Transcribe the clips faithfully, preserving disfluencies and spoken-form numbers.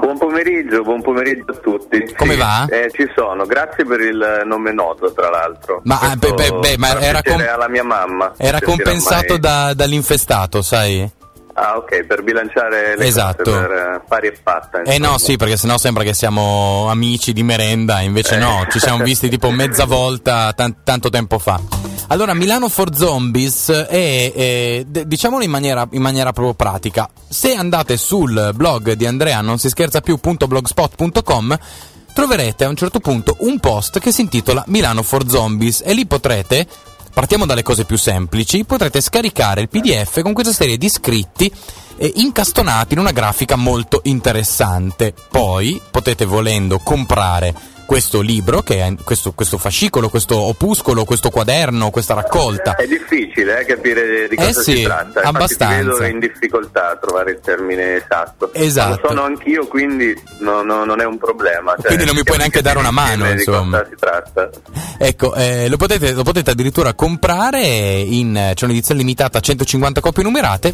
Buon pomeriggio, buon pomeriggio a tutti. Come sì, va? Eh, ci sono, grazie per il nome noto, tra l'altro. Ma, ah, beh, beh, beh, ma era, com- alla mia mamma. era compensato mai... da, dall'infestato, sai? Ah, ok, per bilanciare le esatto. cose, per pari e patta. Insomma. Eh no, sì, perché sennò sembra che siamo amici di merenda, invece eh. no, ci siamo visti tipo mezza volta t- tanto tempo fa. Allora, Milano for Zombies è, è d- diciamolo in maniera, in maniera proprio pratica. Se andate sul blog di Andrea non si scherza più punto blogspot punto com troverete a un certo punto un post che si intitola Milano for Zombies e lì potrete, partiamo dalle cose più semplici, potrete scaricare il P D F con questa serie di scritti eh, incastonati in una grafica molto interessante. Poi potete, volendo, comprare questo libro, che è questo, questo fascicolo, questo opuscolo, questo quaderno, questa raccolta. È difficile eh, capire di cosa eh sì, si tratta. abbastanza. Infatti ti vedo in difficoltà a trovare il termine esatto. Esatto. Lo sono anch'io, quindi no, no, non è un problema. Cioè, quindi non mi puoi neanche dare una mano, insomma. Di cosa si tratta. Ecco, eh, lo potete, lo potete addirittura comprare in, c'è un'edizione limitata a centocinquanta copie numerate.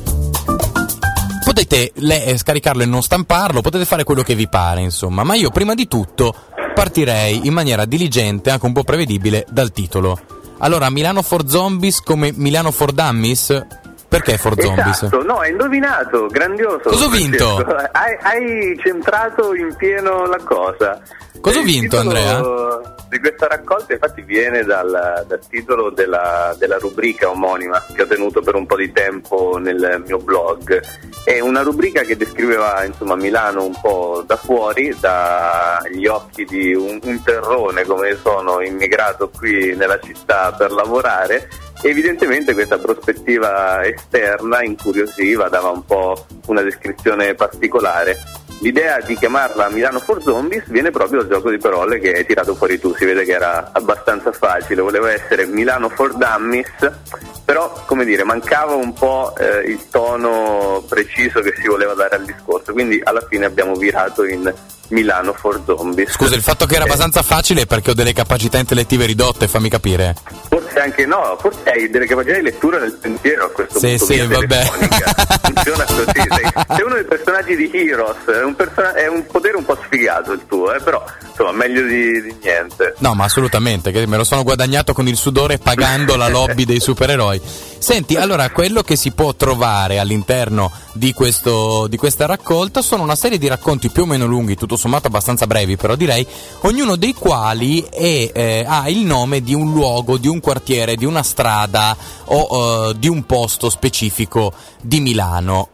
Potete le, scaricarlo e non stamparlo, potete fare quello che vi pare, insomma. Ma io prima di tutto partirei in maniera diligente, anche un po' prevedibile, dal titolo. Allora, Milano for Zombies come Milano for Dummies? Perché for Zombies? Esatto, no, hai indovinato, grandioso. Cosa ho vinto? Hai, hai centrato in pieno la cosa. Cosa ho vinto, Andrea? Di questa raccolta infatti viene dal, dal titolo della, della rubrica omonima che ho tenuto per un po' di tempo nel mio blog. È una rubrica che descriveva insomma Milano un po' da fuori, dagli occhi di un, un terrone come sono immigrato qui nella città per lavorare. Evidentemente questa prospettiva esterna incuriosiva, dava un po' una descrizione particolare. L'idea di chiamarla Milano for Zombies viene proprio dal gioco di parole che hai tirato fuori tu, si vede che era abbastanza facile, voleva essere Milano for Dummies, però come dire mancava un po' eh, il tono preciso che si voleva dare al discorso, quindi alla fine abbiamo virato in Milano for Zombies. Scusa, il fatto che era abbastanza facile è perché ho delle capacità intellettive ridotte, fammi capire. Forse anche no, forse hai delle capacità di lettura del pensiero a questo sì, punto. Sì, sì, vabbè. Funziona così, sei, sei uno dei personaggi di Heroes, è un, person- è un potere un po' sfigato il tuo, eh, però insomma meglio di, di niente. No, ma assolutamente, che me lo sono guadagnato con il sudore pagando la lobby dei supereroi. Senti, allora, quello che si può trovare all'interno di questo di questa raccolta sono una serie di racconti più o meno lunghi, tutto sommato abbastanza brevi, però direi, ognuno dei quali è, eh, ha il nome di un luogo, di un quartiere, di una strada o uh, di un posto specifico di Milano.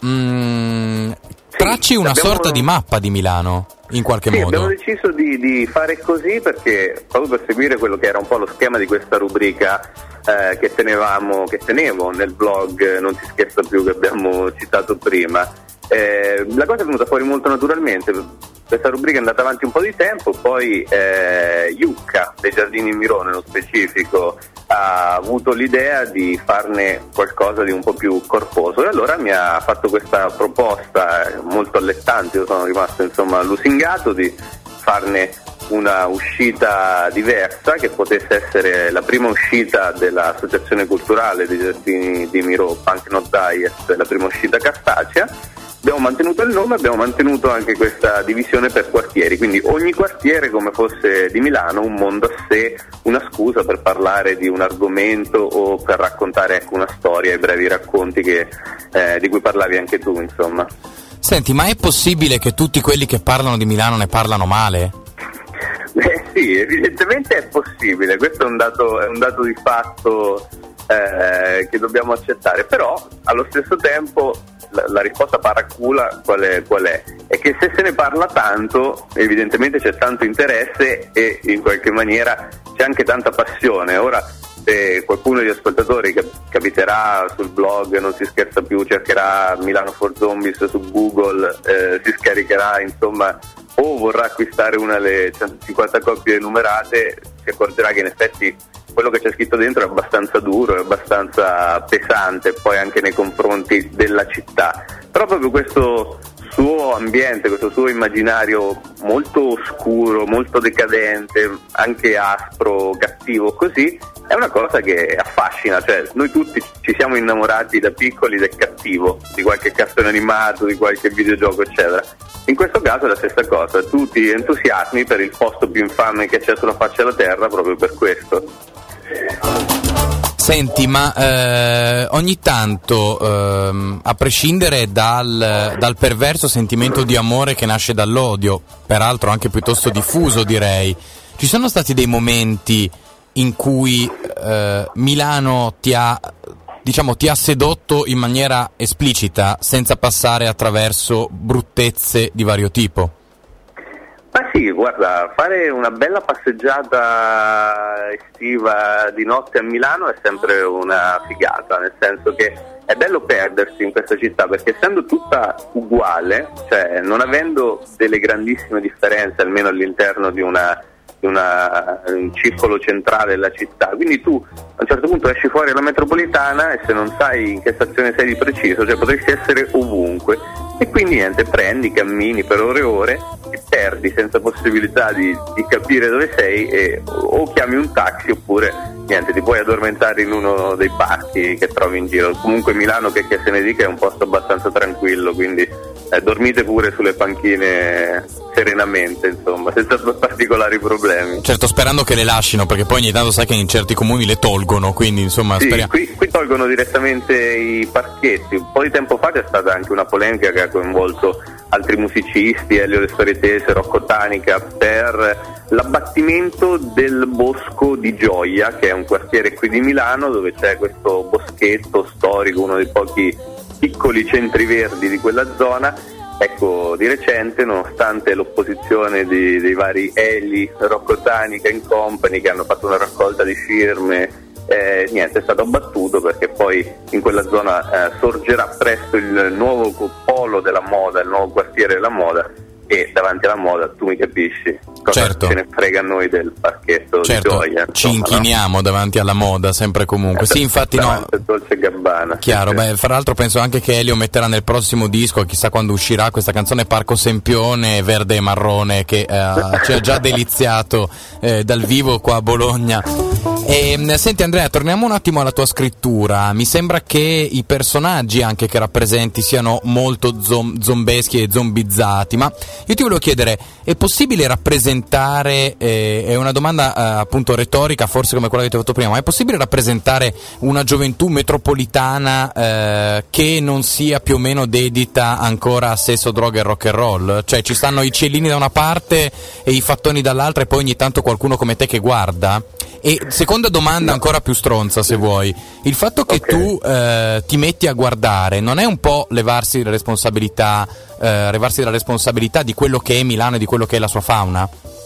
Mm, tracci una abbiamo... sorta di mappa di Milano, in qualche sì, modo. Abbiamo deciso di, di fare così perché, proprio per seguire quello che era un po' lo schema di questa rubrica eh, che tenevamo, che tenevo nel blog Non si scherza più, che abbiamo citato prima. Eh, la cosa è venuta fuori molto naturalmente. Questa rubrica è andata avanti un po' di tempo, poi eh, Iucca dei Giardini Miró nello specifico ha avuto l'idea di farne qualcosa di un po' più corposo e allora mi ha fatto questa proposta molto allettante. Io sono rimasto insomma lusingato di farne una uscita diversa che potesse essere la prima uscita dell'Associazione Culturale dei Giardini di Miró, Punk Not Diet, la prima uscita cartacea. Abbiamo mantenuto il nome, abbiamo mantenuto anche questa divisione per quartieri, quindi ogni quartiere come fosse di Milano, un mondo a sé, una scusa per parlare di un argomento o per raccontare ecco, una storia, i brevi racconti che, eh, di cui parlavi anche tu, insomma. Senti, ma è possibile che tutti quelli che parlano di Milano ne parlano male? Beh sì, evidentemente è possibile, questo è un dato, è un dato di fatto eh, che dobbiamo accettare, però allo stesso tempo la, la risposta paracula qual è, qual è? È che se se ne parla tanto, evidentemente c'è tanto interesse e in qualche maniera c'è anche tanta passione. Ora, se qualcuno degli ascoltatori che capiterà sul blog Non si scherza più, cercherà Milano for Zombies su Google, eh, si scaricherà insomma o vorrà acquistare una delle centocinquanta copie numerate, si accorgerà che in effetti quello che c'è scritto dentro è abbastanza duro, è abbastanza pesante poi anche nei confronti della città, però proprio questo suo ambiente, questo suo immaginario molto oscuro, molto decadente, anche aspro, cattivo così, è una cosa che affascina, cioè noi tutti ci siamo innamorati da piccoli del cattivo, di qualche cartone animato, di qualche videogioco eccetera. In questo caso è la stessa cosa, tu ti entusiasmi per il posto più infame che c'è sulla faccia della terra proprio per questo. Senti, ma eh, ogni tanto, eh, a prescindere dal, dal perverso sentimento di amore che nasce dall'odio, peraltro anche piuttosto diffuso direi, ci sono stati dei momenti in cui eh, Milano ti ha, diciamo, ti ha sedotto in maniera esplicita, senza passare attraverso bruttezze di vario tipo? Ma sì, guarda, fare una bella passeggiata estiva di notte a Milano è sempre una figata, nel senso che è bello perdersi in questa città, perché essendo tutta uguale, cioè non avendo delle grandissime differenze, almeno all'interno di una Una, un circolo centrale della città, quindi tu a un certo punto esci fuori alla metropolitana e se non sai in che stazione sei di preciso, cioè potresti essere ovunque, e quindi niente, prendi, cammini per ore e ore e perdi senza possibilità di, di capire dove sei, e o chiami un taxi oppure niente, ti puoi addormentare in uno dei parchi che trovi in giro. Comunque Milano, che, che se ne dica, è un posto abbastanza tranquillo, quindi eh, dormite pure sulle panchine serenamente, insomma, senza particolari problemi. Certo, sperando che le lasciano, perché poi ogni tanto sai che in certi comuni le tolgono, quindi insomma sì, speriamo. Qui, qui tolgono direttamente i parchetti. Un po' di tempo fa c'è stata anche una polemica che ha coinvolto altri musicisti, Elio Le Storie Tese, Rocco Tanica, per l'abbattimento del Bosco di Gioia, che è un quartiere qui di Milano dove c'è questo boschetto storico, uno dei pochi piccoli centri verdi di quella zona. Ecco, di recente, nonostante l'opposizione di, dei vari Eli, Rocco Tanica and Company, che hanno fatto una raccolta di firme, eh, niente, è stato abbattuto, perché poi in quella zona eh, sorgerà presto il nuovo polo della moda, il nuovo quartiere della moda, e davanti alla moda tu mi capisci cosa certo. ce ne frega a noi del parchetto certo, di Gioia, ci insomma, inchiniamo, no? Davanti alla moda sempre comunque. Sì, infatti no. Dolce Gabbana. Chiaro, sì. Beh, fra l'altro penso anche che Elio metterà nel prossimo disco, chissà quando uscirà, questa canzone Parco Sempione verde e marrone, che eh, ci ha già deliziato eh, dal vivo qua a Bologna. E, senti Andrea, torniamo un attimo alla tua scrittura. Mi sembra che i personaggi anche che rappresenti siano molto zom- zombeschi e zombizzati, ma io ti volevo chiedere, è possibile rappresentare, eh, è una domanda eh, appunto retorica, forse come quella che ti ho fatto prima, ma è possibile rappresentare una gioventù metropolitana eh, che non sia più o meno dedita ancora a sesso, droga e rock and roll? Cioè ci stanno i cielini da una parte e i fattoni dall'altra, e poi ogni tanto qualcuno come te che guarda? E seconda domanda ancora più stronza, se vuoi, il fatto che okay. tu eh, ti metti a guardare non è un po' levarsi la responsabilità eh, levarsi dalla responsabilità di quello che è Milano e di quello che è la sua fauna?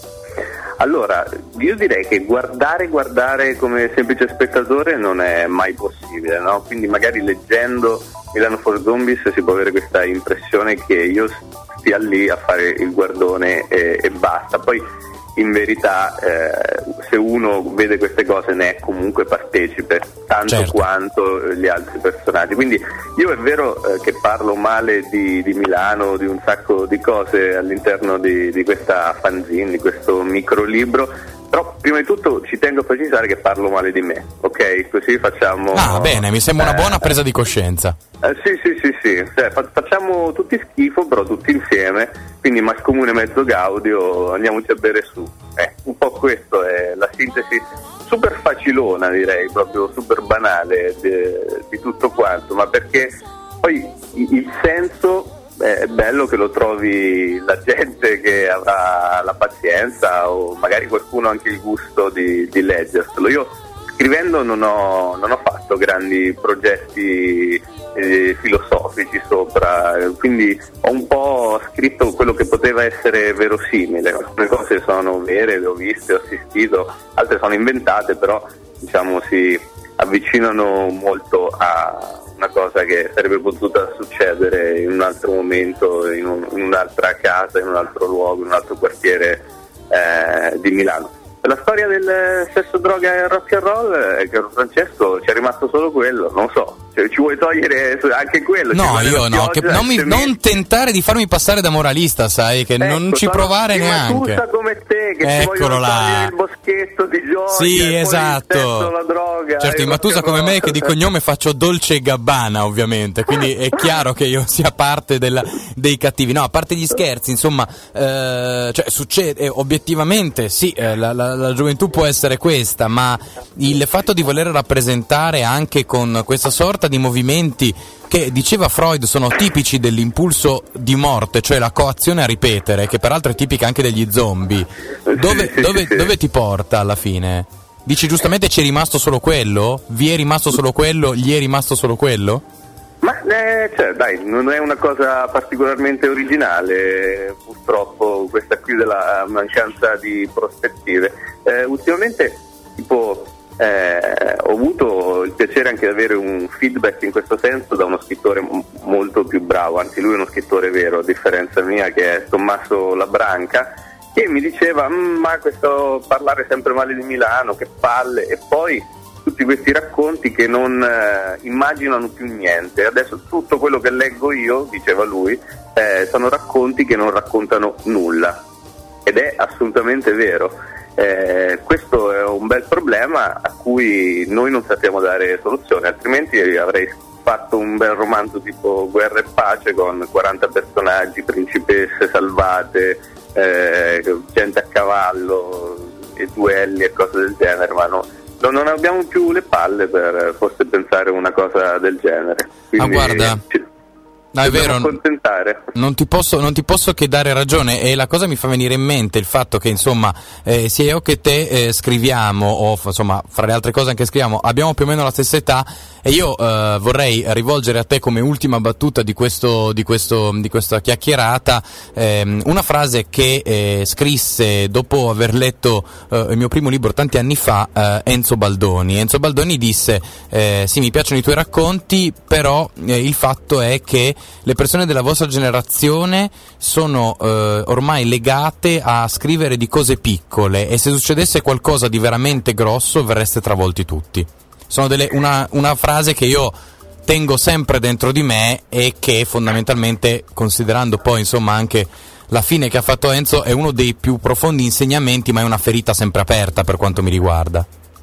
Allora, io direi che guardare guardare come semplice spettatore non è mai possibile, no? Quindi magari leggendo Milano for Zombies si può avere questa impressione che io stia lì a fare il guardone e, e basta. Poi in verità eh, se uno vede queste cose ne è comunque partecipe, tanto certo. quanto gli altri personaggi. Quindi io è vero eh, che parlo male di, di Milano, di un sacco di cose all'interno di, di questa fanzine, di questo microlibro, però prima di tutto ci tengo a precisare che parlo male di me, ok? Così facciamo... Ah, bene, mi sembra una buona presa di coscienza. Eh, sì, sì, sì, sì, cioè, fa- facciamo tutti schifo, però tutti insieme, quindi mascomune mezzo gaudio, andiamoci a bere su. Eh, un po' questo è la sintesi super facilona, direi, proprio super banale di, di tutto quanto, ma perché poi il senso è bello che lo trovi la gente che avrà la pazienza, o magari qualcuno anche il gusto di, di leggerselo. Io scrivendo non ho, non ho fatto grandi progetti eh, filosofici sopra, quindi ho un po' scritto quello che poteva essere verosimile. Alcune cose sono vere, le ho viste, ho assistito, altre sono inventate, però diciamo si avvicinano molto a una cosa che sarebbe potuta succedere in un altro momento, in, un, in un'altra casa, in un altro luogo, in un altro quartiere eh, di Milano. La storia del sesso, droga e rock and roll, eh, caro Francesco, ci è rimasto solo quello, non so, Cioè, ci vuoi togliere anche quello? No, io no, che non, mi, non tentare di farmi passare da moralista, sai, che ecco, non ci provare neanche. Ma come te, che eccolo là. Il boschetto di gioia, sì, esatto. Sesso, la droga, certo, in Matusa come me che di cognome faccio Dolce e Gabbana, ovviamente, quindi è chiaro che io sia parte della, dei cattivi. No, a parte gli scherzi, insomma, eh, cioè succede, eh, obiettivamente sì, eh, la, la, la gioventù può essere questa, ma il fatto di voler rappresentare anche con questa sorta di movimenti che, diceva Freud, sono tipici dell'impulso di morte, cioè la coazione a ripetere, che peraltro è tipica anche degli zombie, dove, dove, dove ti porta alla fine? Dici giustamente ci è rimasto solo quello? Vi è rimasto solo quello? Gli è rimasto solo quello? Ma eh, cioè, dai, non è una cosa particolarmente originale, purtroppo, questa qui della mancanza di prospettive. Eh, ultimamente, tipo... Eh, ho avuto il piacere anche di avere un feedback in questo senso da uno scrittore m- molto più bravo, anzi lui è uno scrittore vero, a differenza mia, che è Tommaso Labranca, che mi diceva ma questo parlare sempre male di Milano, che palle, e poi tutti questi racconti che non eh, immaginano più niente. Adesso tutto quello che leggo io, diceva lui, eh, sono racconti che non raccontano nulla, ed è assolutamente vero. Eh, questo è un bel problema a cui noi non sappiamo dare soluzione, altrimenti avrei fatto un bel romanzo tipo Guerra e Pace con quaranta personaggi, principesse salvate, eh, gente a cavallo e duelli e cose del genere, ma no, non abbiamo più le palle per forse pensare una cosa del genere. Quindi, ah, guarda. Ci, No, è vero, non ti, posso, non ti posso che dare ragione, e la cosa mi fa venire in mente il fatto che insomma eh, sia io che te eh, scriviamo, o insomma fra le altre cose anche scriviamo, abbiamo più o meno la stessa età, e io eh, vorrei rivolgere a te come ultima battuta di, questo, di, questo, di questa chiacchierata ehm, una frase che eh, scrisse dopo aver letto eh, il mio primo libro tanti anni fa, eh, Enzo Baldoni. Enzo Baldoni disse eh, sì, mi piacciono i tuoi racconti, però eh, il fatto è che le persone della vostra generazione sono eh, ormai legate a scrivere di cose piccole, e se succedesse qualcosa di veramente grosso verreste travolti tutti. Sono delle, una, una frase che io tengo sempre dentro di me, e che fondamentalmente, considerando poi insomma anche la fine che ha fatto Enzo, è uno dei più profondi insegnamenti, ma è una ferita sempre aperta per quanto mi riguarda.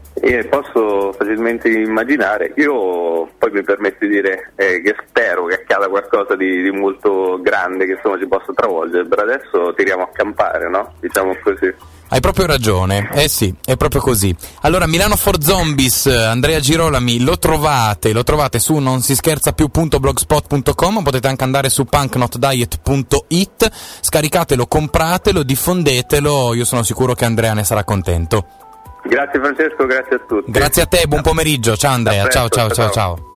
E posso facilmente immaginare, io poi mi permetto di dire eh, che spero che accada qualcosa di, di molto grande, che insomma ci possa travolgere. Per adesso tiriamo a campare, no? Diciamo così. Hai proprio ragione, eh sì, è proprio così. Allora, Milano for Zombies, Andrea Girolami, lo trovate, lo trovate su non si scherza più punto blogspot punto com, potete anche andare su punk not diet punto it, scaricatelo, compratelo, diffondetelo, io sono sicuro che Andrea ne sarà contento. Grazie Francesco, grazie a tutti. Grazie a te, buon pomeriggio, ciao Andrea, ciao ciao ciao ciao. ciao.